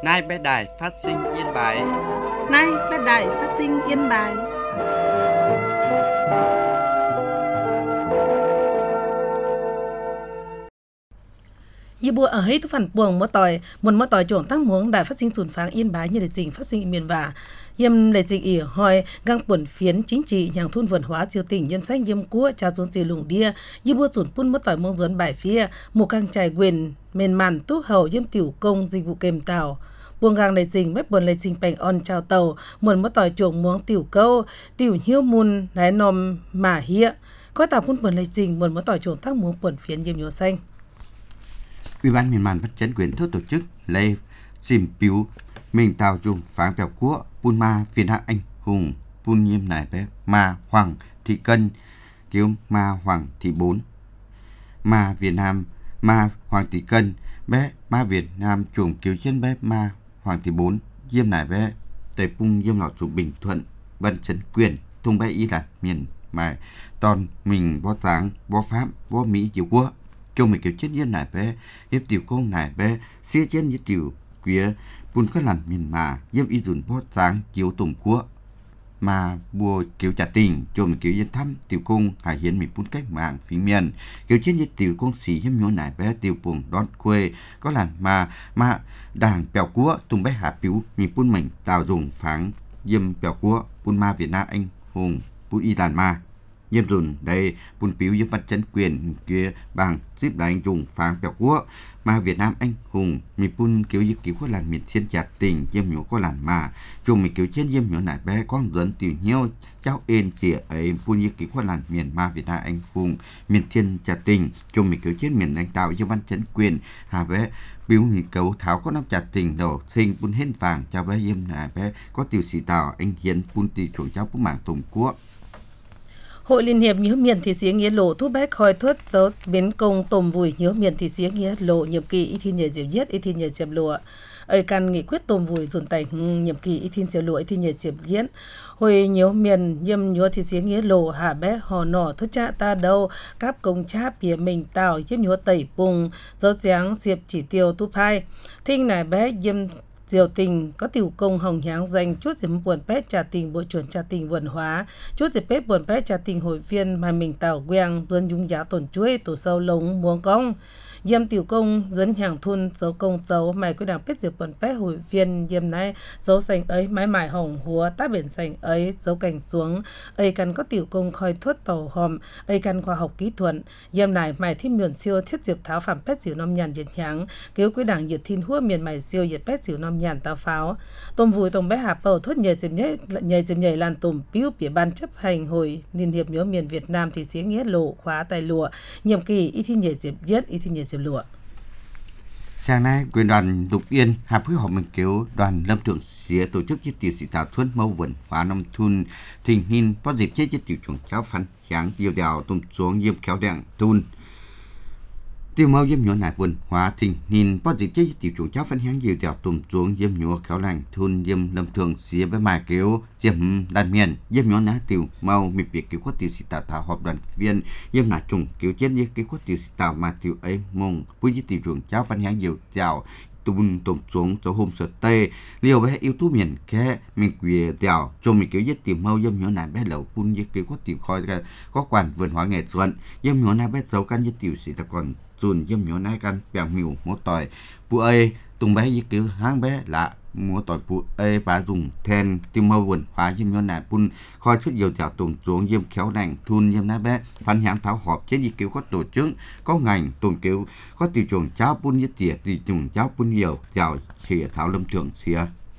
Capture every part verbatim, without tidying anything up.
Nay bé đài phát sinh Yên Bái. Nay bé đài phát sinh Yên Bái. Yi bùa ở hết phản buồng mỡ tỏi, muốn mỡ tỏi chuồng tăng muống đài phát sinh sùn pháng Yên Bái như để trình phát sinh miền và yêm để trình ỉ hỏi gang quần phiến chính trị nhàng thôn vườn hóa triều tỉnh yêm sách yêm cua trà xuống dì lùng đia yi bùa sùn pun mỡ tỏi mông duấn bài phía một càng trải quyền mền màn túc hầu yêm tiểu công dịch vụ kèm tàu buồng gang để trình bếp buồn để trình bành on chào tàu muốn mỡ tỏi chuồng muống tiểu câu tiểu hiếu mun nái nòm mà hia có tàu pun buồn để trình muốn mỡ tỏi chuồng tăng muống quần phiến yêm nhúa xanh. Ủy ban miền Màn phát triển quyền thốt tổ chức lễ xìm piu mình tàu chung phán bèo của Pun Ma Việt Nam anh hùng Pun Nhiêm Nải bé Ma Hoàng Thị Cân cứu Ma Hoàng Thị Bốn Ma Việt Nam Ma Hoàng Thị Cân bé Ma Việt Nam chuồng cứu trên bé Ma Hoàng Thị Bốn Diêm Nải bé tây Pung Diêm Lọt thuộc Bình Thuận Vân Trấn Quyền Thung bé ý là miền mà toàn mình bó sáng bó Pháp bó Mỹ chịu quốc trong mình kiểu chết nhân này bé hiệp tiểu công này bé xia chết như tiểu quía buồn các lần miền mà yếm y dùn bó sáng chiếu tùng quốc mà bùa kiểu trả tình cho mình kiểu dân thăm tiểu công hải hiến mình buôn cách mạng phí miền kiểu chết như tiểu công xì hiếm nhớ này bé tiểu buồn đón quê có lần mà mà đảng bèo quốc tùng bé hạ biểu mình buôn mình tàu dùng pháng yếm bèo quốc buôn ma Việt Nam anh hùng buôn y đàn ma yếm dùn đây buôn biểu yếm văn chấn quyền kia bằng xếp đánh dùng pháng bèo quốc mà Việt Nam anh hùng mình buôn kiểu như kiểu có làn miền thiên chặt tình yếm nhớ có làn mà chung mình kiểu trên yếm nhớ này bé con dẫn tiểu nhiêu cháu ên xỉa ấy buôn như kiểu có làn miền ma Việt Nam anh hùng miền thiên chặt tình chung mình kiểu trên miền lãnh đạo yếm văn chấn quyền hà bé biểu nghị cầu tháo có năm chặt tình đầu sinh buôn hết vàng cho bé yếm này bé có tiểu sĩ tàu anh hiến buôn tỷ chuồng cháu của mạng tổng quốc. Hội Liên hiệp nhớ miền thị xía nghĩa lộ thu bách khói thuất dấu biến công tôm vùi nhớ miền thị xía nghĩa lộ nhiệm kỳ y thi nhờ diệp giết y thi nhờ diệp lụa ấy căn nghị quyết tôm vùi dồn tay nhiệm kỳ y thi diệp lụa y thi nhờ diệp giết hồi nhớ miền nhâm nhớ thị xía nghĩa lộ hạ bé hò nọ thuất cha ta đâu cáp công cháp bìa mình tàu chiếm nhớ tẩy bùng dấu dáng diệp chỉ tiêu tu phai thinh này bé yêm diều tình có tiểu công hồng nháng dành chút diệp buồn pét trà tình bộ chuẩn trà tình vườn hóa chút diệp pét buồn pét trà tình hội viên mà mình tàu queng vươn dung giá tổn chuối tổ sâu lống muống công yêm tiểu công dẫn hàng thun dấu công dấu mày quyết đảng pét diệp buồn pét hội viên yêm này dấu sành ấy mái mải hồng húa tác biển sành ấy dấu cảnh xuống ấy cần có tiểu công khoi thuất tàu hòm ấy cần khoa học kỹ thuật yêm này mày thêm miền siêu thiết diệp tháo phạm pét diều năm nhàn diệt nháng cứu quyết đảng diệt thiên hua miền mày siêu diệt pét diều năm nhàn tàu pháo tôm vùi tôm bé hạ bầu thuất nhảy dìm nhảy nhảy dìm nhảy làn tôm piu phía ban chấp hành hội liên hiệp nhớ miền Việt Nam thì xía nghĩa lộ khóa tài lụa nhiệm kỳ y thi nhảy dìm giết y thi nhảy dìm lụa. Sáng nay quyền đoàn Lục Yên hạp phối hợp mình kiểu đoàn lâm thượng xía tổ chức chiếc tiểu sĩ thảo thuần mâu vườn hóa nông thôn thình hin có dịp chết chiếc tiểu chuẩn cháu phán sáng điều đào tôm xuống yếm kéo đèn thôn tiêu mau yếm nhọ nải vườn hóa thình hin có dịp chết tiểu chuẩn cháu phán sáng điều đào tôm xuống yếm nhọ kéo lành thôn yếm lâm thượng xía với mài kiểu yếm đàn miền yếm nhọ ná tiểu mau mịp việc kiểu có tiểu sĩ thảo thảo họp đoàn viên yếm nải trùng kiểu chết như kiểu có tiểu sĩ thảo mà tiểu ấy mông với chiếc tiểu chuẩn cháu phán sáng điều đào tùm tùm xuống cho hôm sợ tê liều bé yếu tố miền khe mình quỳ đèo cho mình kiểu giết tìm mau dâm nhỏ này bé lẩu phun như kiểu có tiểu khói ra có quản vườn hóa nghệ xuân dâm nhỏ này bé giấu căn giết tiểu sĩ ta còn dùn dâm nhỏ này căn bèo miu một tỏi bụi ơi tung bé như kiểu hang bé lạ mua tỏi bụi ơi bà dùng then tìm mau vườn hóa dâm nhỏ này phun khói chút dầu chảo tùm xuống dâm khéo nành thun dâm này bé phán hãng tháo họp chế như kiểu có tổ chức có ngành tùm kiểu có tiểu chuồng cháo phun như tiệt thì chuồng cháo phun nhiều chảo xỉa tháo lâm thượng xỉa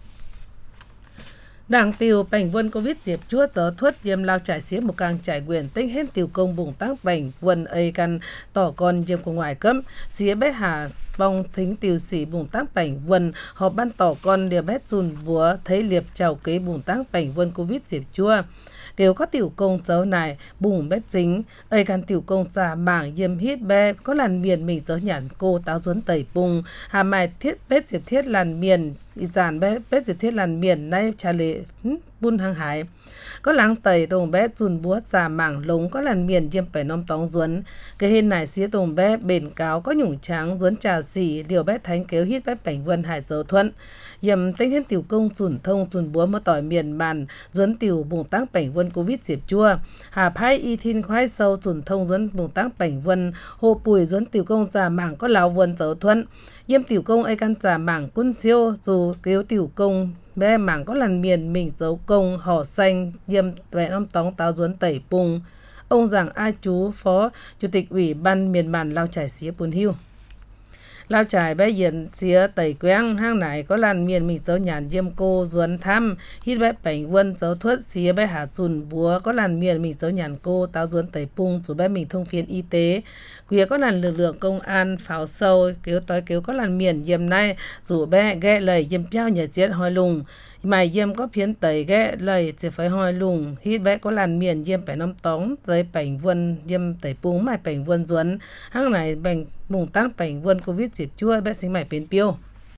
đảng tiêu bành vân covid diệp chuốt gió thuất yếm lao trải xía một càng trải quyền tích hết tiểu công bùng tác bành vân ấy căn tỏ con yếm của ngoài cấm xía bé hà vong thính tiểu sĩ bùng tác bành vân họp ban tỏ con địa bét dùn búa thấy liệp chào kế bùng tác bành vân covid diệp chua kêu có tiểu công dấu này bùng bét dính ấy căn tiểu công giả mảng yếm hít bé có làn miền mình dấu nhản cô táo duấn tẩy bùng hà mai thiết bét diệp thiết làn miền อีสานแบ้เป๊ะสิเทศลันเมียนในชาเลบุญทางหายก็หลังไต่ตรงแบ้จุนบัวจาหมั่งลงก็ลันเมียนเยี่ยมไปน้อมตองสวนก็เห็นนายเสียตรงแบ้เบนกาวก็หยุ่งช้างสวนจ่าสี่เดี๋ยวแบ้แทงเกลียวฮิตแบ้แป่งวันหายเจ้าทวนยำตั้งเห็นติ๋วกงจุนทงจุนบัวมาต่อยเมียนบันสวนติ๋วบุงตั้งแป่งวันโควิดสิบจั่วหาไพ่อีทินควายเซาจุนทงสวนบุงตั้งแป่งวันโฮปุ๋ยสวนติ๋วกงจาหมั่งก็เหลาวันเจ้าทวนเยี่ยมติ๋วกงไอกันจาหมั่งกุ้นเซียวจูเกลียวติ๋วกงแม่หมั่งก็ลันเมียนมิงเจ้ากงห่อแซงเยี่ยมแหวนน้ำตองตาวสวนไต่ปุงông giảng A Chú phó chủ tịch ủy ban miền bản Lao Chải xía Pùn Hiu Lao Chải bé diện xía tẩy quang hang nải có làn miền mình dấu nhàn diêm cô duẩn thăm hít bé bảnh vân dấu thuất xía bé hạ chùn búa có làn miền mình dấu nhàn cô tao duẩn tẩy pung chủ bé mình thông phiên y tế quía có làn lực lượng công an pháo sâu kéo tối kéo có làn miền diêm nay dù bé ghé lời diêm piao nhà chết hoi lùng mày diêm có phiến tẩy ghé lời chỉ phải hoi lùng hít bé có làn miền diêm phải năm tóng giấy bảnh vân diêm tẩy pung mày bảnh vân duẩn hang nải bảnh mùng tăng bảnh vân covid dịp chua bé sinh mày biến piêu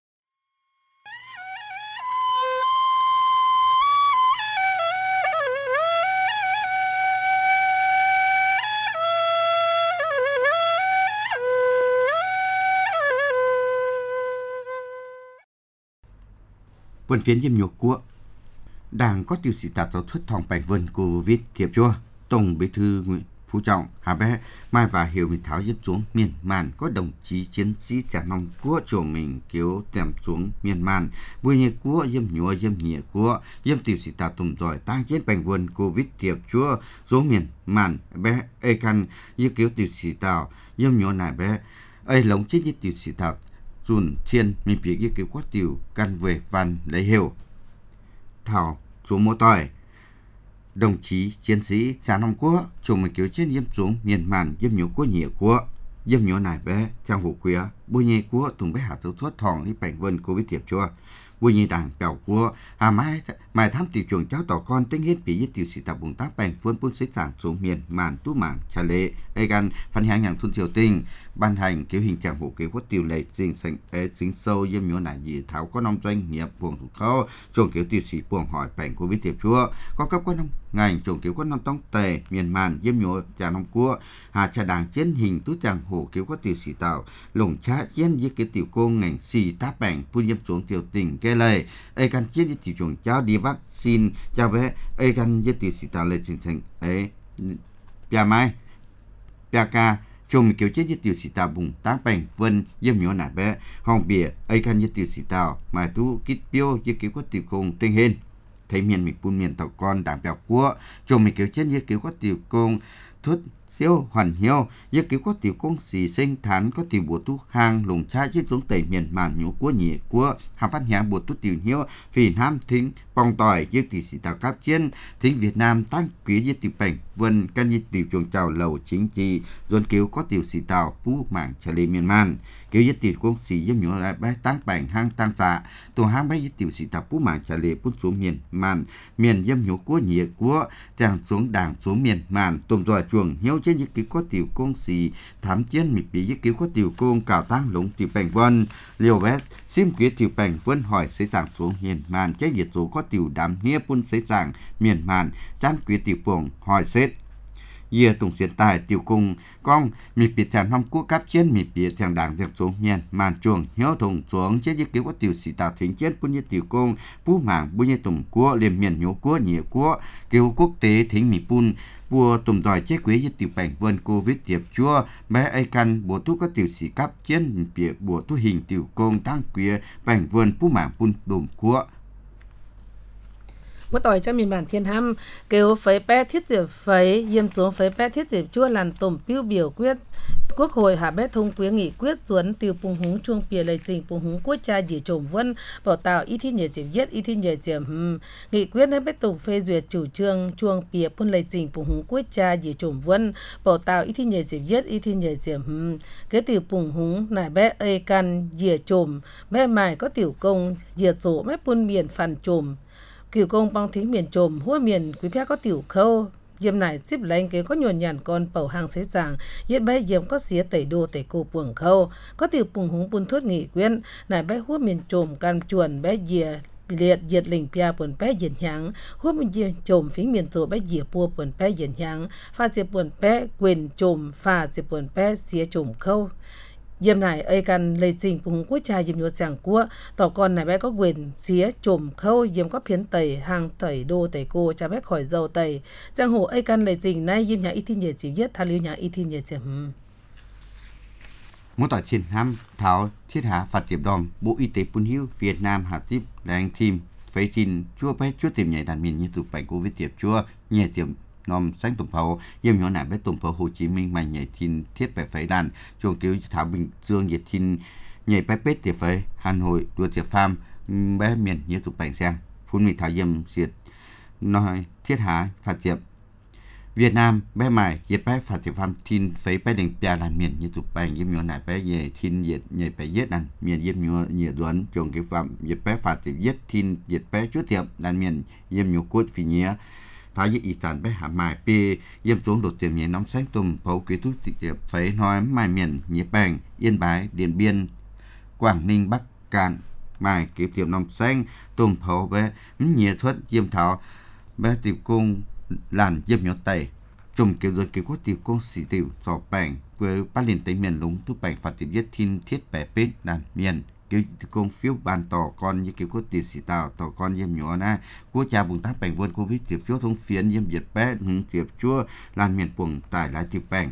Vân phiến diêm nhục của Đảng có tiêu sĩ tạp giáo thuyết thòng bảnh vân Covid thiệp chua Tổng Bí thư Nguyễn Phú Trọng Hà Bé Mai và Hiểu Mình Tháo giúp xuống miền màn có đồng chí chiến sĩ trả nòng của chỗ mình kéo tèm xuống miền màn vui nhẹ của diêm nhúa diêm nhẹ của diêm tiêu sĩ tạp tùm giỏi tăng chết bảnh vân Covid thiệp chua xuống miền màn bé ê căn như kéo tiêu sĩ tạp diêm nhúa này bé ê lống chết như tiêu sĩ tạp dùn thiên mình biết như kiểu quá tiểu căn về văn lấy hiểu thảo xuống mô tỏi đồng chí chiến sĩ trả nòng của chồng mình kiểu trên diêm xuống miền màn diêm nhúa của nhẹ của diêm nhúa này bé trang hộ quía bùi nhẹ của tùng bé hạ dấu thuốc thòng đi bảnh vân Covid tiệp chua bùi nhẹ đảng bèo của hà mai mai thăm tiểu chuồng cháu tỏ con tính hết bị giết tiểu sĩ tập bùng tác bảnh vân bún xích giảng xuống miền màn tú mảng trà lệ ê gan phản hàng nhàng thôn triều tinh ban hành kiểu hình trạng hộ kế quất tiểu lệ dình sành ế dính sâu diêm nhúa này gì tháo có nông doanh nghiệp buồng thủ khâu chuồng kiểu tiểu sĩ buồng hỏi bảnh Covid tiệp chua có cấp quan nông ngành chuồng kiểu quất nông tông tề miền màn diêm nhúa trà nông cua hà trà đảng chiến hình tú chàng hộ kiểu quất tiểu sĩ tạo lồng trá chiến với cái tiểu cô ngành xì tác bảnh phun diêm xuống triều tình kê lời ê gan chiến với tiểu chuồng cháu đi vaccine chào vé ê gan với tiểu sĩ tạo lệ dình sành ế bia mai bia ca chồng kiểu chết với tiểu sĩ tàu bùng táng bành vân diêm nhúa nải bé hòn bìa ấy khăn với tiểu sĩ tàu mà tu kít piêu với kiểu có tiểu công tinh hên thấy miền mình phun miền tàu con đảng bèo của chồng mình kiểu chết với kiểu có tiểu công thốt siêu hoàn hiếu với kiểu có tiểu công xì sinh thán có tiểu bùa tu hàng lùng cha chết xuống tẩy miền màn nhũ của nhị của hàng phát nhà bùa tu tiểu hiếu vì nam thính bong tỏi với tiểu sĩ tàu cáp chiến thính Việt Nam tăng quý với tiểu bành vân căn với tiểu chuồng chào lầu chính trị dồn kiểu có tiểu sĩ tàu phú mảng trở lên miền màn kiểu với tiểu công xì với nhũ lại bé tăng bành hang tăng xạ tổ hang bé với tiểu sĩ tàu phú mảng trở lên phun xuống miền màn miền dâm nhũ của nhị của chàng xuống đảng xuống miền màn tôm dòi chuồng hiếu trên với kiểu có tiểu công xì thám chiến mịt bị với kiểu có tiểu công cào tăng lũng tiểu bành vân liều vét sim quý tiểu bành vân hỏi xây giảng xuống miền màn chế diệt số có tiểu đám hia phun xây giảng miền màn chán quý tiểu buồng hỏi xếp Dìa tùng xuyên tài tiểu cung con mì biệt chàng năm quốc cấp chiến mì biệt chàng đảng dẹp xuống miền màn chuồng hiếu thùng xuống chế giết cứu có tiểu sĩ tạo thính chết bún như tiểu cung bú mảng bún như tùng quốc liềm miền nhố quốc nhị quốc cứu quốc tế thính mì bún bùa tùng đòi chế quế như tiểu bảnh vân Covid tiệp chua bé ai căn bùa tu có tiểu sĩ cấp chiến mì biệt bùa tu hình tiểu cung tăng quế bảnh vân bú mảng bún đùm quốc มื่อต่อยจะมีบ้านเทียนห้ำเกลไฟแป้ทิศเจ็บไฟเยี่ยมสวงไฟแป้ทิศเจ็บชั่วลันตุ่มปิ้วเบี่ยวเกวียดquốc hội hạ bé thông quyến nghị quyết chuẩn tiêu bùng húng chuông bìa lời trình bùng húng quốc gia dì trộm vân bảo tạo ít thi nhờ chiếm giết ít thi nhờ chiếm nghị quyếtให้bé tổng phê duyệt chủ trương chuông bìa phun lời trình bùng húng quốc gia dì trộm vân bảo tạo ít thi nhờ chiếm giết ít thi nhờ chiếm cái tiêu bùng húng này bé ê căn dì trộm bé mài có tiểu công dì trộm bé phun miền phản trộm kiểu công băng thính miền trộm hua miền quý phép có tiểu khâu Diêm này chip lệnh kế có nhuần nhàn con bầu hàng xế giảng, yết bé diêm có xía tẩy đô tẩy cô buồng khâu, có tiểu bùng húng bùn thuốc nghị quyên, nải bé hút miền trồm can chuồn bé dìa, liệt diệt lình pia buồn bé diệt nháng, hút miền diệt trồm phí miền trồ bé dìa bùa buồn bé diệt nháng, pha diệt buồn bé quyền trồm pha diệt buồn bé xía trồm khâu. Diêm này ấy cần lấy trình bùng quốc cha diêm nhuột giảng của tỏ con này bé có quyền xía trồm khâu diêm có phiến tẩy hàng tẩy đô tẩy cô cha bé khỏi dầu tẩy giang hồ ấy cần lấy trình nay diêm nhà y thiên nhẹ chỉ viết tha liêu nhà y thiên nhẹ chỉ Muốn tỏi trên ham thảo thiết hạ phạt diệp đòm Bộ Y tế Pun Hiu Việt Nam hạ tiếp đang team phế tin chua bé chua tìm nhảy đàn miền như tụ bảy Covid tiệp chua nhẹ tiệp nòm xanh tùng pháo yếm nhỏ nải bé tùng pháo Hồ Chí Minh mà nhảy tin thiết bảy phế đàn chuồng cứu thảo Bình Dương nhiệt tin nhảy bé pết tiệp phế Hà Nội đua tiệp farm bé miền như tụ bảy sang phun mì thảo yếm diệt nói thiết hạ phạt diệp Việt Nam bé mày nhiệt bé phạt diệp farm tin phế bé đỉnh bia đàn miền như tụ bảy yếm nhỏ nải bé nhảy tin nhiệt nhảy bé giết đàn miền yếm nhỏ nhiệt đoán chuồng cứu farm nhiệt bé phạt diệp giết tin nhiệt bé chúa tiệp đàn miền yếm nhỏ cốt phi nhía thái dịch ý sản bé hạ mài pê yếm xuống đột tiệm nhé nóng xanh tùm phấu ký thúc tiệp phế nói mài miền nhiệt bèng Yên Bái Điện Biên Quảng Ninh Bắc Cạn mài ký tiệm nóng xanh tùm phấu bé nhiệt thuật yếm thảo bé tiệp cung làn yếm nhỏ tẩy chùm kiểu dân ký quốc tiệp cung xỉ tiểu sọ bèng với bát liền tây miền lúng thúc bèng phạt tiệp giết thiên thiết bẻ pết đàn miền kiểu công phiếu bàn tỏ con như kiểu có tiền sĩ tạo tỏ con yếm nhỏ na quốc cha bùng tác bèn vươn Covid tiệp chúa thông phiến yếm diệt bé hứng tiệp chúa lan miền buồng tải lại tiệp bèn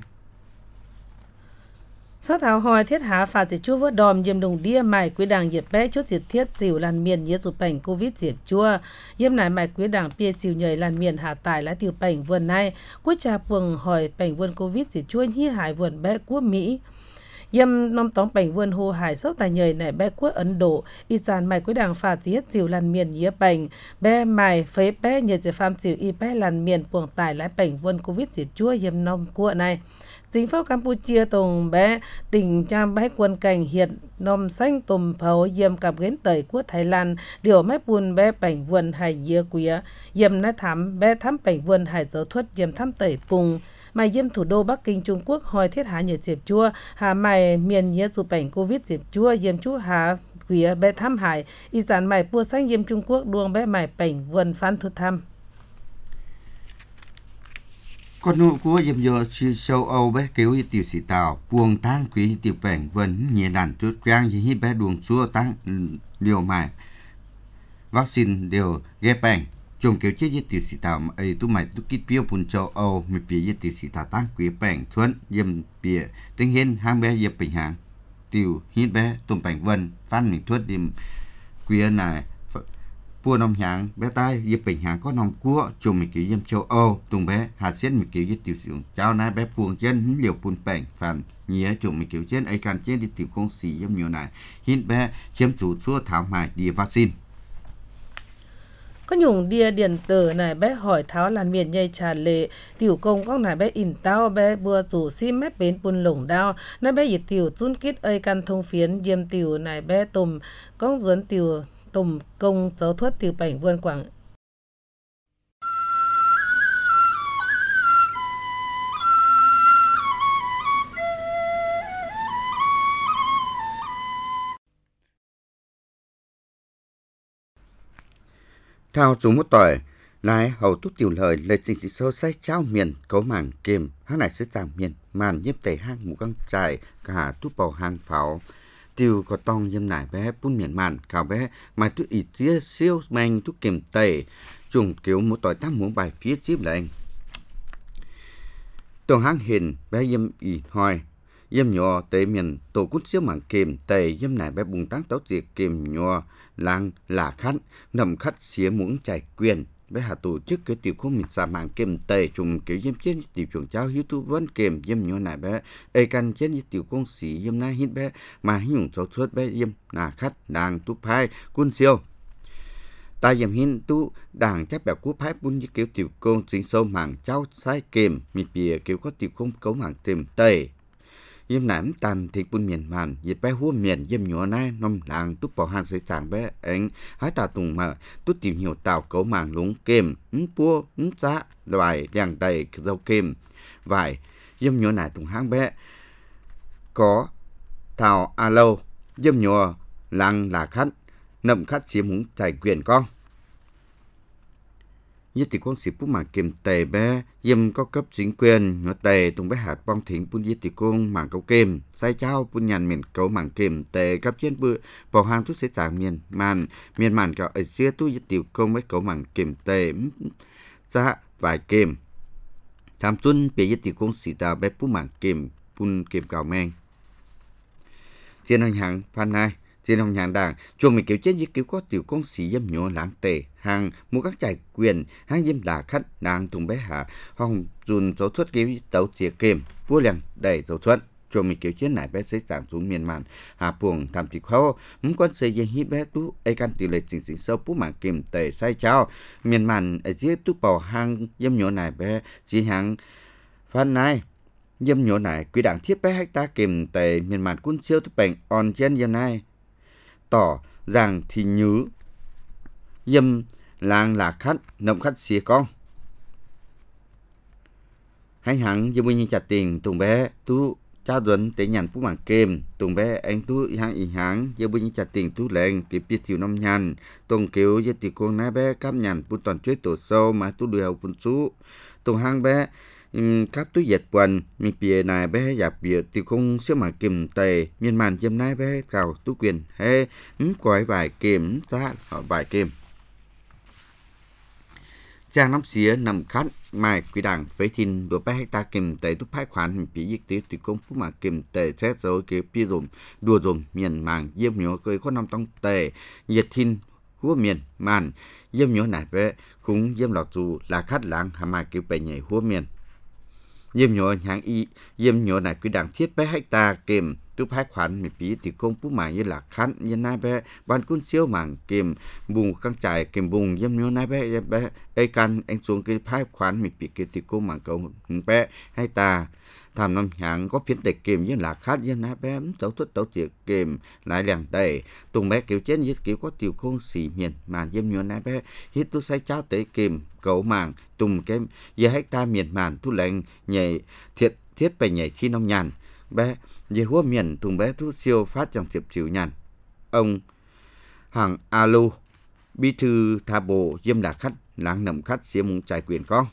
Sau thảo hỏi thiết hạ phạt diệt chúa vớt đòm yếm đồng đia mài quý đảng diệt bé chốt diệt thiết dìu lan miền nhớ dụ bèn Covid diệt chúa yếm nải mài quý đảng bia dìu nhời lan miền hạ tải lại tiệp bèn vườn này quốc cha buồng hỏi bèn vươn Covid diệt chúa hi hải vườn bé quốc Mỹ yếm năm tóm bảnh vườn hồ hải sốc tài nhời nẻ bé quốc Ấn Độ y sản mày quý đảng phạt giết dìu lan miền nhía bảnh bé mày phế bé nhờ giải phàm dìu y bé lan miền buồng tải lại bảnh vườn Covid dịp chúa yếm năm quốc này chính phủ Campuchia tùng bé tỉnh cham bé quân cảnh hiện nòm xanh tùm pháo yếm cặp ghến tẩy quốc Thái Lan điều mép buồn bé bảnh vườn hải nhía quía yếm nái thám bé thám bảnh vườn hải dấu thuật yếm thám tẩy phùng mày yếm thủ đô Bắc Kinh Trung Quốc hỏi thiết hạ nhờ diệp chua hà mày miền nhớ dù bảnh Covid diệp chua yếm chú hà quía bé thăm hải y sản mày bua xanh yếm Trung Quốc đuông bé mày bảnh vườn phán thuật thăm con nụ của yếm giờ châu Âu bé kéo y tiểu sĩ tàu buông tang quý tiểu bảnh vườn nhẹ đàn chút quang y hít bé đuông chua tang liều mày vaccine đều ghép bảnh chồng kéo chết yết tiểu sĩ tàu ấy tu mày tu kít piêu bùn châu Âu mi bìa yết tiểu sĩ tàu tăng quý bảnh thuận yếm bìa tiếng hiên hang bé yếm bình hàng tiểu hít bé tôm bảnh vân phan mình thuận yếm quý này pua nòng hàng bé tai yếm bình hàng có nòng cua chồng mình kéo yếm châu Âu tung bé hạt sen mình kéo yết tiểu sĩ chào nay bé buông chân liều bùn bảnh phản nhía chồng mình kéo chân ấy can chết đi tiểu công sĩ yếm nhiều này hít bé chiếm chủ xua thảo mài đi vaccine có nhung đia điện tử này bé hỏi tháo làn miền nhây trà lệ tiểu công các này bé in tao bé bùa rủ sim mép bến bùn lủng đao này bé yết tiểu chun kít ơi căn thông phiến yếm tiểu này bé tùm con duấn tiểu tùm công giáo thuật tiểu bảnh vườn quảng thao chúng một tỏi lái hầu tút tiểu lời lời trình sĩ sâu say trao miền cấu màn kềm hát này sẽ giảm miền màn nhiếp tẩy hang mũ căng trải cả tút bầu hang pháo tiêu có tông yếm nải bé bún miền màn cào bé mai tút ít tia siêu manh tút kềm tẩy trùng kiểu một tỏi tam muốn bài phía chip là anh tổ hang hình bé yếm ỉ hỏi yếm nhỏ tẩy miền tổ cút siêu mảng kềm tẩy yếm nải bé bùng táng tấu tiệc kềm nhỏ lang là khát nằm khát xía muốn chạy quyền với hạ tổ chức cái tiểu không mình xa mạng kèm tẩy trùng kiểu yếm chết tiểu chuồng cháu hiếu tu vấn kèm yếm nhỏ này bé ấy căn chết như tiểu công sĩ yếm na hít bé mà hít nhung cháu suốt bé yếm là khát đang tu phai quân siêu ta yếm hin tu đảng chắc bèo cú phái bún như kiểu tiểu công chính sâu mảng cháu sai kèm mịt bìa kiểu có tiểu không cấu mảng tìm tẩy yếm nãm tàn thì bún miền màn nhiệt bé hua miền yếm nhỏ nai nôm làng tút bỏ hàng sấy sàng bé anh hái tà tùng mà tút tìm hiểu tàu cấu màng lúng kem ứ pua ứ giá loài đèn đầy dâu kem vải yếm nhỏ nải tùng hang bé có tàu a lâu yếm nhỏ làng là khách nậm khách xiêm húng chạy quyền con nhất thì con xịp bút mảng kiềm tề bé yếm có cấp chính quyền nhỏ tề tung bé hạt bong thính bún nhất thì con mảng cấu kem sai trao bún nhàn miền cấu mảng kiềm tề cấp trên bự bỏ hàng thuốc sẽ trả miền màn miền màn cả ở xưa tu nhất tiểu công với cấu mảng kiềm tề giá vài kiềm tham xuân bị nhất thì con xỉ tà bé bút mảng kiềm bún kiềm cào men trên hành hàng phan này trên hồng nhàn đảng chuồng mình kiểu chết với kiểu có tiểu con xì dâm nhỏ lãng tề hàng mua các trại quyền hàng dâm đà khách nàng thùng bé hạ hồng dùn dấu xuất kiểu tàu chìa kềm vua liền đầy dấu xuất chuồng mình kiểu chết này bé xây sản xuống miền màn hạ buồng tham thị khó muốn quan xây dựng hít bé tú ai can tiểu lệ chỉnh chỉnh sâu bút mảng kềm tề sai cháo miền màn ở dưới tú bảo hàng dâm nhỏ này bé chỉ hàng phan này dâm nhỏ này quy đảng thiết bé hecta kềm tề miền màn quân siêu thức bệnh on trên dâm này tỏ rằng thì nhứ dâm làng là khách nậm khách xìa con hành hẳn dâm như chặt tiền tùng bé tú cha duẩn để nhận phú mạng kềm tùng bé anh tú hàng ý hãng dâm như chặt tiền tú lệnh kịp biết chiều năm nhàn tùng kiểu dâm tỷ con nái bé cáp nhàn phú toàn chuyết tổ sâu mà tú đưa hậu phun sú tùng hàng bé các túi dệt quần mình bìa này bé giả bìa thì không xếp mà kìm tề miền màn chêm nái bé cào tú quyền hay ấm quái vài kìm ta vài kìm trang nắm xía nằm khát mai quý đảng với thìn đùa bé hecta kìm tề túc phái khoản mình bị dịch tí thì không phú mà kìm tề xét rồi cái bia dùm đùa dùm miền màng diêm nhỏ cười có năm tông tề nhiệt thìn húa miền màn diêm nhỏ này bé cũng diêm lọt dù là khát lãng hà mai kiểu bè nhảy húa miền diêm nhỏ hạng y diêm nhỏ này quy đảng thiết bé hecta kìm túc phái khoản mình bị thì công phú mà như là khán như nai bé ban quân siêu mảng kìm bùng căng trải kìm bùng diêm nhỏ nai bé bé ai can anh xuống cái phái khoản mình bị cái thì công mảng cầu bé hecta tham năm hạng có phiến tịch kìm như là khát như nai bé tấu thuất tấu tiệc kìm lại liền đầy tùng bé kiểu chết như kiểu có tiểu không xỉ miền mà diêm nhỏ nai bé hít tu say cháo tế kìm cậu mảng tùng cái giờ hecta miền màn thu lệnh nhảy thiệt thiết bày nhảy chi nông nhàn bé về húa miền thùng bé thu siêu phát trong tiệp chịu nhàn ông hàng alo bí thư tha bộ diêm là khách làng nằm khách xía muốn trải quyền con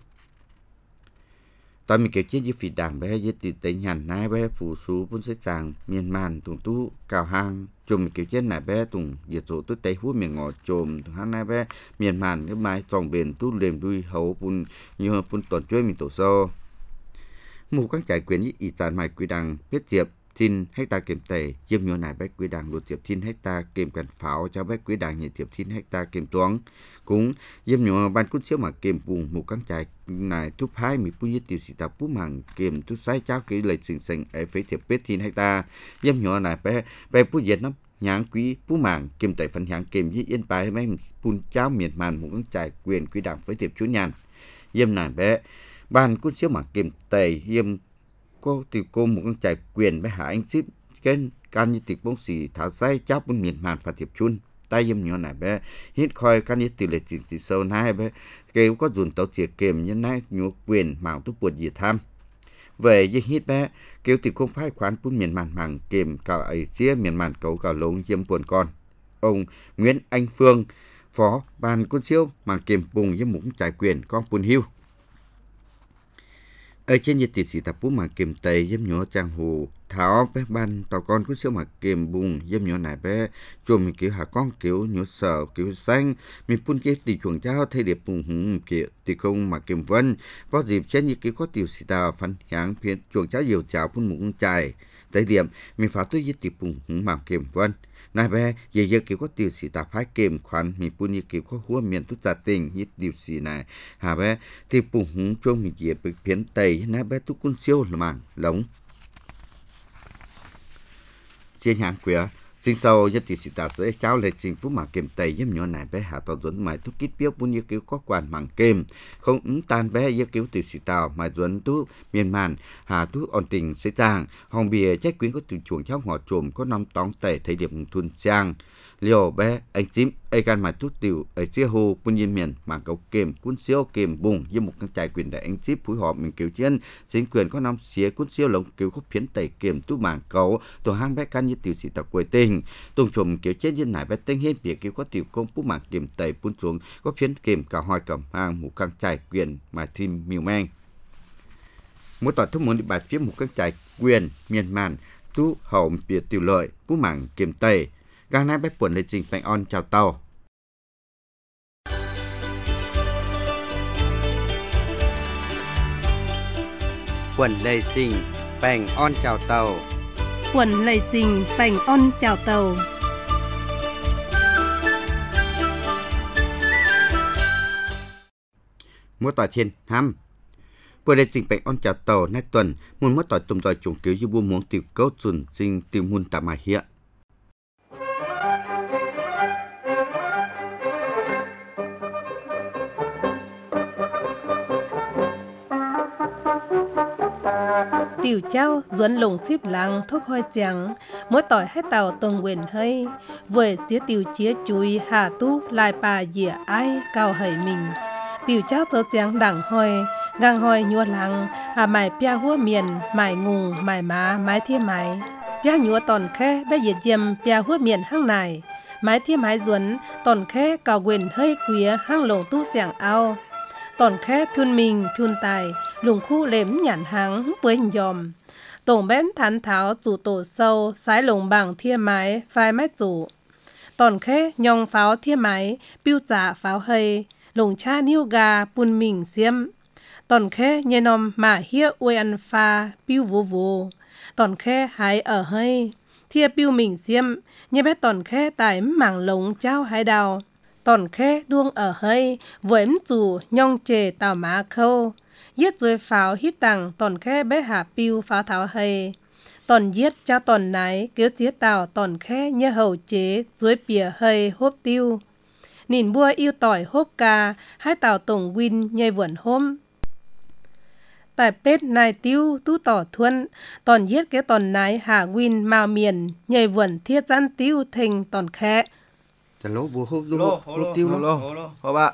tôi mình kể chết với phi đảng bé với tỷ tế nhàn nai bé phủ sú vốn sẽ chàng miền màn tùng tú cào hang chùm kiểu chết này bé tùng diệt dỗ tôi tay húa miền ngõ chùm tùng hang nai bé miền màn cái mai tròn biển tú liềm đuôi hậu bún như bún toàn chuối mình tổ sâu mù các trải quyền với ý sản mài quý đằng biết diệp thiên hecta kiểm tề diêm nhỏ này bé quý đằng luật diệp thiên hecta kiểm cần pháo cho bé quý đằng nhiệt diệp thiên hecta kiểm toán cũng diêm nhỏ ban cút xíu mà kiểm vùng mù các trải này thúc hai mi pu nhiệt tiểu sĩ tập bút mảng kiểm thúc sai cháo cái lời sình sình ở phía diệp biết thiên hecta diêm nhỏ này bé bé pu diệt lắm nhãn quý phú mảng kiểm tẩy phần nhãn kiểm với yên bài mấy pun cháo miền màn mù các trải quyền quý đằng với diệp chú nhàn diêm này bé ban cút xíu mà kiểm tề diêm có tiểu cô một con trải quyền với hạ anh ship kênh can như tiệc bóng xì thảo say cháo bún miền màn và tiệp chun tay yếm nhỏ này bé hít khoi can như tiểu lệ chỉ chỉ sâu nai bé kêu có dùn tàu chìa kềm như nai nhú quyền mảng tu buồn gì tham về như hít bé kêu tiệc công phái khoán bún miền màn mảng kềm cào ấy chia miền màn cấu cào lống yếm buồn con ông Nguyễn Anh Phương phó ban quân siêu mảng kềm bùng với mũng trải quyền con bún hiu ở trên nhiệt tỷ sĩ tập bút mà kìm tây dâm nhỏ trang hồ tháo bé ban tàu con cứ siêu mà kìm bùng dâm nhỏ này bé chùm mình kiểu hạ con kiểu nhỏ sợ kiểu xanh mình phun cái tỷ chuồng cháo thay đẹp bùng hùng kiểu tỷ không mà kìm vân có dịp trên như kiểu có tiểu sĩ tàu phản hãng phiền chuồng cháo nhiều cháo phun mụn chài tới điểm mình phá tôi với tỷ bùng hùng mà kìm vân này bé giờ giờ kiểu có tiểu sĩ tạp phái kềm khoản mình phun như kiểu có húa miền tút gia tình như tiểu sĩ này hà bé thì bùng hùng chuông mình dịp bị phiến tây này bé tút quân siêu là màn lống trên hàng quẻ Sinh sau nhất thì sự tạo sẽ cháu lệ sinh phú mà kềm tây giúp nhỏ này bé hạ tàu dẫn mãi thuốc kít biếu bốn như cứu có quan mạng kềm không ứng tan bé như cứu từ sự tạo mà dẫn tú miền màn hạ tú ổn tình sẽ giang hồng bìa trách quyến có từ chuồng cháu ngọt trồm có năm tóng tẩy thấy điểm thuần sang liều bé anh chím ai can mà thuốc tiểu ở chia hồ bốn nhiên miền mà cầu kềm cuốn siêu kềm bùng như một cái trại quyền đại anh chím phối hợp mình cứu chiến chính quyền có năm xía cuốn siêu lồng cứu có phiến tẩy kềm tú mảng cầu tổ hang bé can như tiểu sự tạo quê tình tùng chùm kiểu chết nhân nải bé tinh hết việc kiểu có tiểu công phú mảng kềm tẩy phun xuống có phiến kềm cả hoài cầm hang một căn trại quyền mà thêm miêu mang mỗi tỏi thuốc muốn đi bài phía một căn trại quyền miền màn tú hậu biệt tiểu lợi phú mảng kềm tẩy gang nãy bé buồn lên trình phanh on chào tàu quần lê trình phanh on chào tàu quần lầy trình phành on chào tàu mỗi tỏi thiên ham vừa lên trình phanh on chào tàu nay tuần muốn mỗi tỏi tùm tỏi trùng cứu như buôn muốn tiểu cấu chuẩn trình tiểu muôn tạm mà hiện tiểu cháu duẩn lồng xíp lăng thuốc hoi chẳng mỗi tỏi hai tàu tông quyền hơi vừa chia tiểu chia chui hà tu lại bà dìa ai cao hầy mình tiểu cháu cho chẳng đẳng hoi gang hoi nhua lăng hà mải pia hua miền mải ngùng mải má mái thiên mái pia nhua tòn khe bé diệt diêm pia hua miền hang này mái thiên mái duẩn tòn khe cao quyền hơi quía hang lồng tu sẻng ao tòn khe phiun mình phiun tài lùng khu lếm nhản háng với dòm tổng bén thán tháo chủ tổ sâu sái lồng bằng thiên mái phai mái chủ tòn khe nhong pháo thiên mái piu trả pháo hơi lồng cha niu gà pun mình xiêm tòn khe nhê nòm mà hia uê ăn pha piu vô vô tòn khe hái ở hơi thia piu mình xiêm nhê bé tòn khe tải mảng lồng trao hái đào tòn khe đuông ở hơi với em chủ nhong chề tàu má khâu giết rồi pháo hít tặng tòn khe bé hạ piu pháo tháo hơi tòn giết cho tòn nái kéo chia tàu tòn khe như hầu chế dưới bìa hơi hốp tiêu nhìn bua yêu tỏi hốp ca hai tàu tổng win nhây vườn hôm tại pết nai tiêu tu tỏ thuân tòn giết cái tòn nái hạ win mao miền nhây vườn thiết gian tiêu thành tòn khe chả lố bùa hốp lố hốp tiêu lố hốp ạ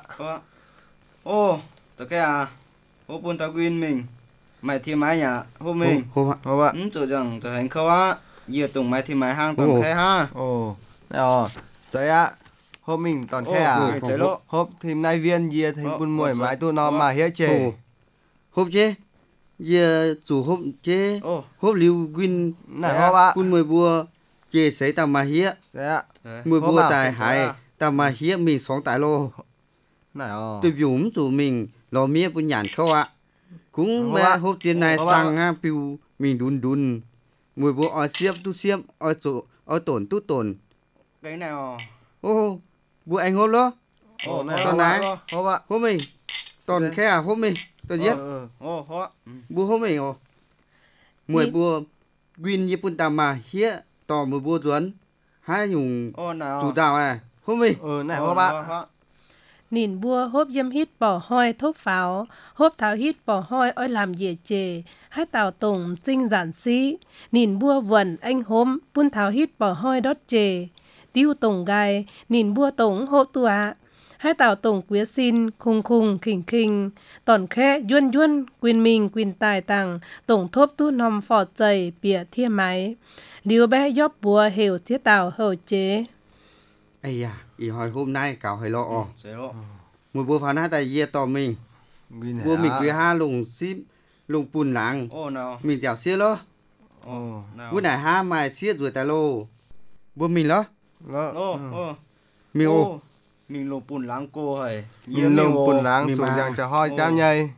ô tao cái à hốp buôn tao quyên mình mày thì mái nhà hốp mình hốp ạ hốp ạ ừ chỗ rằng tao hành khâu á giờ tùng mày thì mái hang tòn khe ha ồ đó vậy ạ hốp mình tòn khe à hốp thì nay viên giờ thành buôn muội mái tu nó mà hết chê hốp chế giờ chủ hốp chế hốp liu quyên này hốp ạ buôn muội bùa chế sấy tao mà hiết đấy ạ mùi bùa tài hải tao mà hiếp mình sống tại lô này ờ tôi dũng tụi mình lò mía của nhàn khâu ạ cũng mẹ hộp tiền này sang ha piu mình đun đun mùi bùa ở xiếp tu xiếp ở chỗ ở tổn tu tổn cái nào ô bùa anh hộp đó ồ này tao này hộp ạ hộp mình tòn khe à hộp mình tôi giết ô hộp bùa hộp mình ồ mùi bùa gwin như bún tao mà hiếp tò mùi bùa duẩn hai dùng chủ đạo à hôm mi ừ này hốp ạ nhìn bua hốp dâm hít bỏ hoi thốt pháo hốp tháo hít bỏ hoi oi làm dễ chề hai tàu tổng trinh giản sĩ nhìn bua vần anh hôm bún tháo hít bỏ hoi đót chề tiêu tổng gai nhìn bua tổng hốp tua hai tàu tổng quế xin khung khung khỉnh khỉnh tòn khe yuan yuan quyền mình quyền tài tàng tổng thốp tu nòm phọt dày bìa thiên máy liu bé dóp bùa hiểu chiếc tàu hậu chế ây à ý hỏi hôm nay cào hay lo ừ, một bùa phán hai tại dê tò mình bùa mình quý ha lùng xíp lùng bùn làng mình dẻo xía lo bùa này ha mài xía rồi tại lô bùa mình lo mình ô mình lùng bùn làng cô hay mình lùng bùn làng chủ dạng cho hoi cháu nhây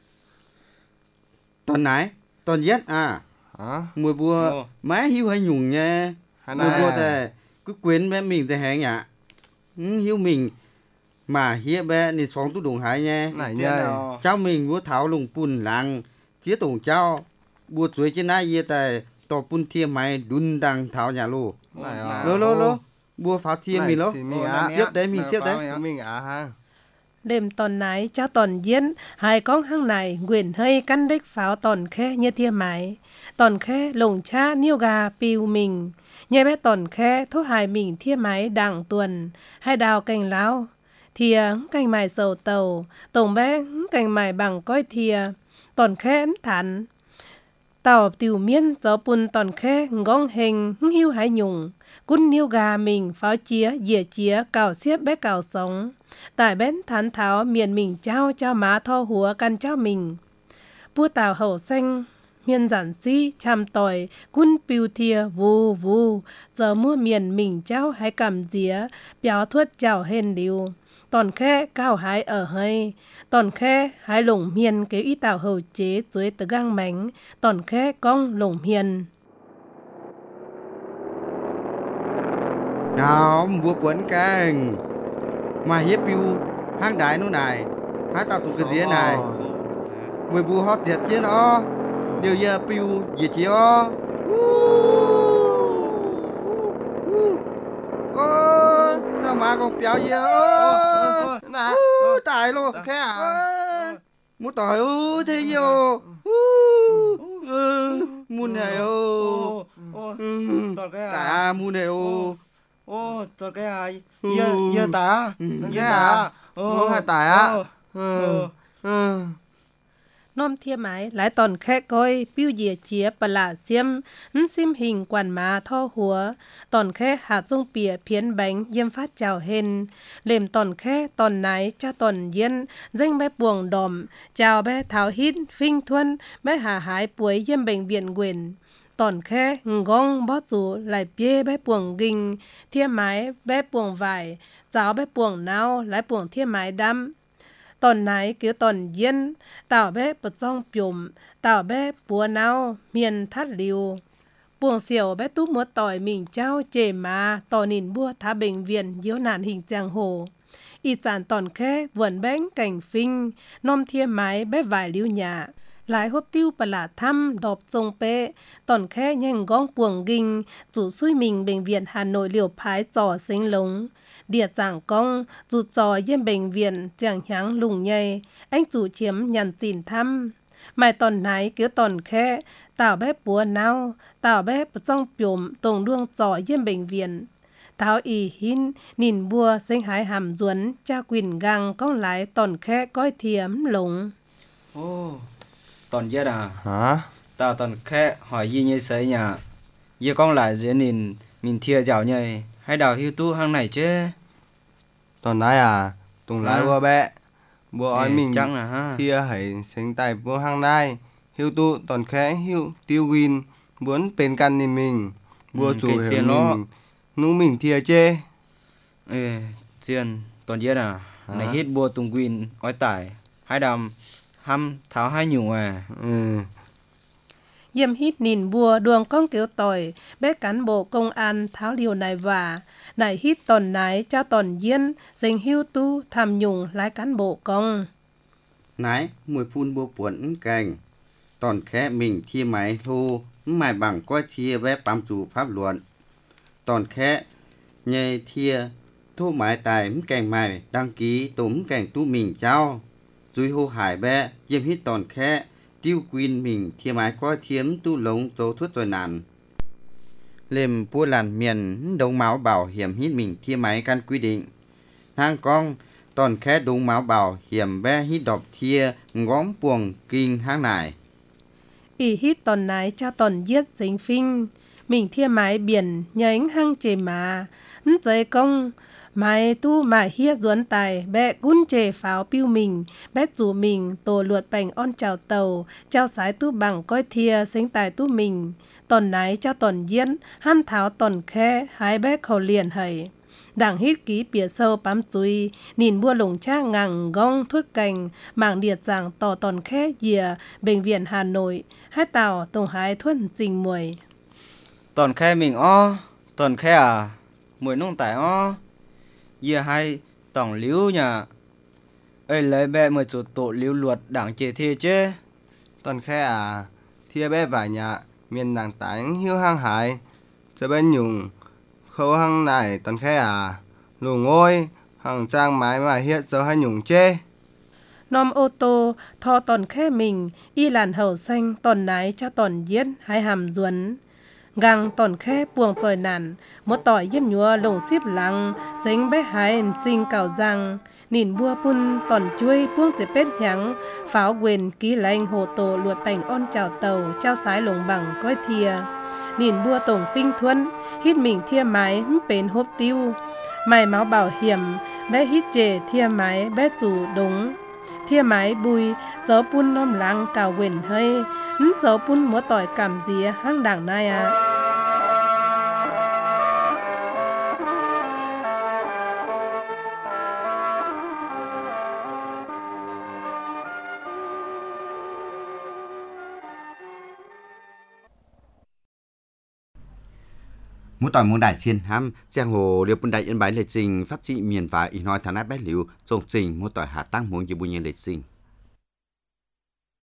tòn nái tòn giết à hả mùi bùa má hiu hay nhung nha mùi bùa thì cứ quên bé mình thì hẹn nhá ừ, hiu mình mà hiếp bé nên sống tu đồng hải nha này nha cháu mình bùa tháo lùng bùn làng chia tổng cháu bùa chuối trên ai ye tại tò bùn thiên máy đun đang tháo nhà lô Này à. Lô lô lô. Bùa pháo thiên mình lô. Mình á. Siết đấy, mình siết đấy. Mình á ha. Đêm tòn nái cho tòn diễn, hai con hăng này nguyện hơi căn đích pháo tòn khe như tia máy. Tòn khe lồng cha niêu gà piu mình. Nhai bé tòn khe thốt hài mình tia máy đặng tuần. Hai đào cành láo. Thìa cành mài sầu tàu. Tổng bé cành mài bằng coi thìa. Tòn khe thắn. Tàu tiểu miên gió bùn tòn khe ngong hình hiu hái nhung. Cún niêu gà mình pháo chía dìa chía cào xiếp bé cào sống. Tại bén thán tháo miền mình trao cho má tho húa căn trao mình. Bua tàu hậu xanh miền giản si chăm tỏi cún piu thìa vù vù. Giờ mua miền mình trao hãy cầm dĩa béo thuất chào hên liu. Tòn khe cao hái ở hơi. Tòn khe hái lủng miền kéo y tàu hậu chế dưới tờ gang mánh. Tòn khe cong lủng miền. Nào, bùa quấn cành. Mà hiếp piu hang đái nó này. Hãy tạo tụ cái dĩa này. Mùi bùa hót diệt chứ nó. Điều giờ piu diệt chứ ó. Ôi, tao má con béo gì ó. Nè. Tài luôn. Khe à. Muốn tỏi ư thế nhiều. Muốn này ô. Tòn cái à. Cả muốn này ô. Ô, tòn cái à. Giờ giờ ta. Giờ ta. Ô, hai tài á. Ừ. Ừ. Nôm thia mái lái tòn khe coi piu dìa chía bà lạ xiêm xiêm hình quản má tho húa tòn khe hạt dung pìa phiến bánh diêm phát chào hên lềm tòn khe tòn nái cha tòn yên danh bé buồng đòm chào bé tháo hít phinh thuân bé hà hái puối diêm bệnh viện quyền tòn khe ngong bó rủ lại bia bé buồng kinh thia mái bé buồng vải giáo bé buồng nao lái buồng thia mái đâm tòn nái kiểu tòn yên tàu bé bật trong pium tàu bé bùa nao miền thắt liu buồng xiều bé túp múa tỏi mình trao chề má tò nhìn bua thả bệnh viện diếu nạn hình giang hồ y chản tòn khe vườn bánh cảnh phinh nom thia mái bé vài liu nhà lại hốp tiêu bà lạ thăm đọp trông bê tòn khe nhanh gong buồng kinh chủ xuôi mình bệnh viện Hà Nội liều phái trò sinh lống địa giảng công dù trò yên bệnh viện chẳng háng lùng nhây anh chủ chiếm nhằn chìn thăm mai tòn nái kiểu tòn khe tàu bé búa nao tàu bé trong pium tông đuông trò yên bệnh viện táo y hin nhìn bua sinh hái hàm duấn cha quỳnh gang con lái tòn khe coi thiếm lống. Ô, tòn chết à? Hả? Tao tòn khe hỏi gì như sấy nhà. Giờ con lại dễ nhìn mình thia dạo nhầy hay đào hiu tu hang này chứ. Tòn nái à? Tùng lái bùa bẹ. Bùa Ê, ói mình chắc là ha. thia hãy sinh tài bùa hang nai. Hiu tu tòn khe hiu tiêu win. Muốn bên căn nhìn mình. Bùa Ừ, chủ cái hiểu chiên nó. mình. Nú mình thia chê. Ê, chiên tòn chết à? Hả? Này hít bùa tùng quỳnh ói tải hai đầm hăm tháo hai nhung à. Ừ. Diêm hít nhìn bùa đường con kiểu tỏi bé cán bộ công an tháo liều này và này hít tòn nái cha tòn yên dành hiu tu tham nhung lái cán bộ công Nái, mùi phun bùa quấn cành. Tòn khẽ mình thi máy thu, mài bằng coi thia bé bám chủ pháp luận. Tòn khẽ nhây thia, thu mái tài cành mài đăng ký tốm cành tu mình trao. Dùi hô hải bé, diêm hít tòn khẽ, tiêu quyên mình thia mái coi thiếm tu lống dấu thuất rồi nàn. Lềm bua làn miền đông máu bảo hiểm hít mình thia máy căn quy định. Hang con, tòn khẽ đông máu bảo hiểm bé hít đọc thia ngóm buồng kinh hang nải. y hít tòn nái cha tòn giết dính phinh mình thia mái biển nhánh hăng chề má dây công mái tu mái hiết duấn tài bé cún chề pháo piu mình bé rủ mình tổ luột bành on chào tàu trao sái tu bằng coi thia sinh tài tu mình tòn nái cha tòn diễn ham tháo tòn khe hái bé khẩu liền hầy đảng hít ký bìa sâu bám chui nhìn bua lồng cha ngằng gong thuốc cành mảng điệt giảng tò tòn khe dìa bệnh viện Hà Nội hai tàu tổng hái thuốc trình mùi Tòn khe mình o, tòn khe à? Mùi nông tải o. Giờ hai tổng liu nhà. Ê lấy bẹ mười chủ tổ liu luật đảng chế thi chứ. Tòn khe à? Thia bé vài nhà. Miền nàng tánh hiu hang hải. Giờ bên nhung. khâu hăng này toàn khe à lù ngôi hằng trang mái mà hiện giờ hay nhung chê Nom ô tô thò tòn khe mình y làn hậu xanh tòn nái cho tòn giết hai hàm duẩn gang tòn khe buông tỏi nản một tỏi yếm nhúa lồng xíp lăng sánh bé hai trinh cào răng nhìn bua pun tòn chuối buông chế pết nhắng pháo quyền ký lanh hồ tổ luột tành on chào tàu trao sái lồng bằng coi thìa nhìn bua tổng phinh thuẫn hít mình thia mái bền hốp tiêu mày máu bảo hiểm bé hít chề thia mái bé chủ đúng thia mái bùi gió pun nom lăng cào quyền hơi gió pun múa tỏi cảm dìa hang đảng này à Mỗi tỏi muốn đại xiên ham giang hồ liều bún đại yên bái lệ trình phát trị miền và ý nói thằng áp bé liều trông trình mỗi tỏi hạ tăng muốn như bùi nhiên lệ trình